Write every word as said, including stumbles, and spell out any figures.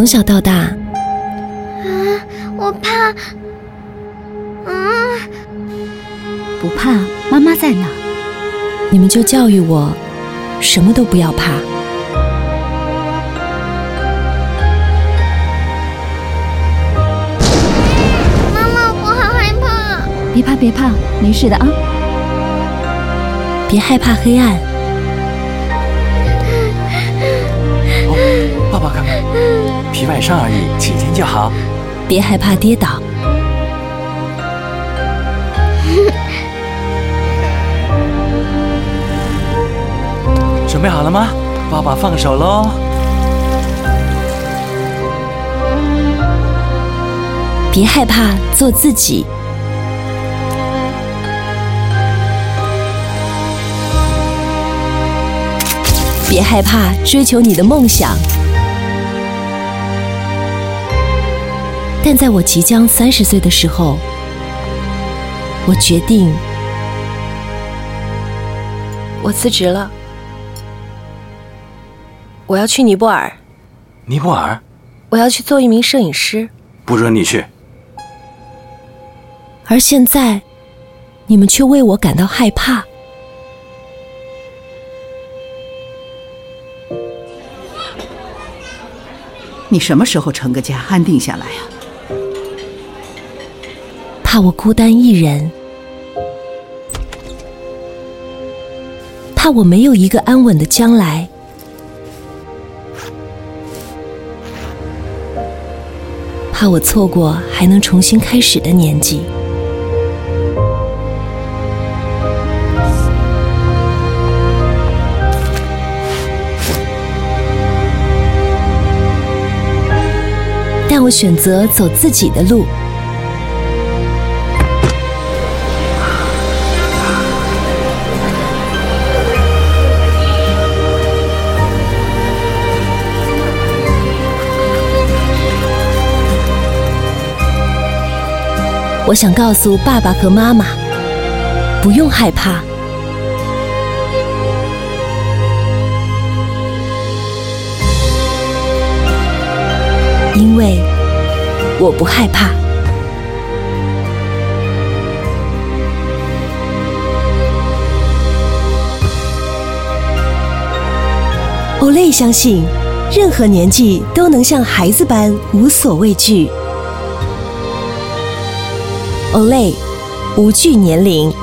从小到大，啊， 我怕。嗯， 不怕，妈妈在呢。 你们就教育我，什么都不要怕。 妈妈，我好害怕。 别怕，别怕，没事的啊。 别害怕黑暗。 哦，爸爸看看，皮外伤而已，几天就好。 别害怕跌倒。 准备好了吗？爸爸放手喽。 别害怕做自己。别害怕追求你的梦想。但在我即将三十岁的时候，我决定，我辞职了。我要去尼泊尔。 尼泊尔？ 我要去做一名摄影师。 不准你去。 而现在，你们却为我感到害怕。 你什么时候成个家，安定下来啊？ 怕我孤单一人，怕我没有一个安稳的将来，怕我错过还能重新开始的年纪。但我选择走自己的路。我想告诉爸爸和妈妈，不用害怕。因为我不害怕。Olay 相信，任何年纪都能像孩子般无所畏惧。Olay 无惧年龄。